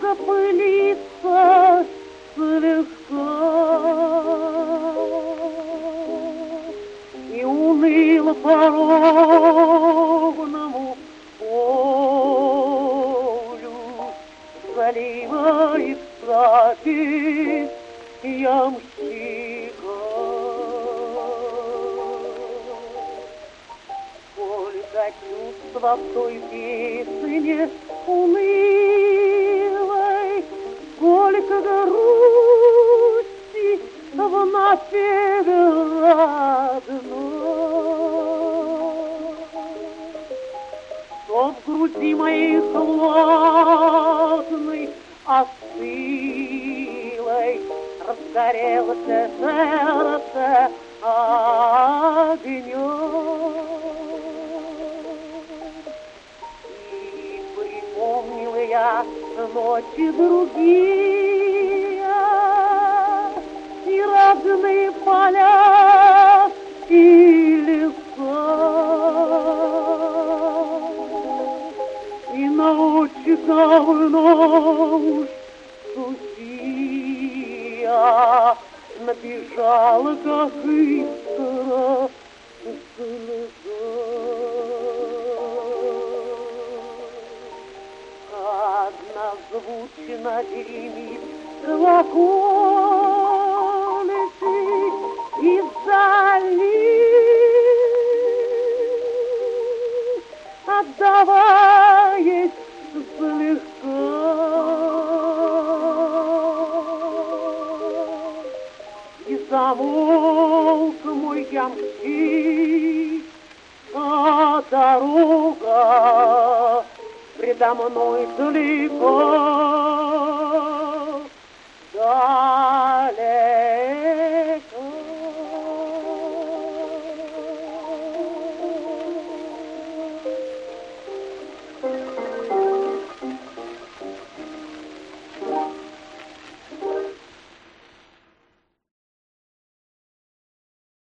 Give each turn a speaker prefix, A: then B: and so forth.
A: запылиться слегка. И уныло по ровному полю заливается песнь ямщика. Сколько чувства в той песне унылой, сколько грусти в напеве родной. Что в груди моей холодной, остылой разгорелся сердце огнем. Я ночи другие, и родные поля, и леса, и ночи давно уж сухие, набежала, как искра, слеза. Звучно гремит колокольцы издали, отдаваясь слегка. И замолк мой ямщик, а дорога предо мной далеко, далеко.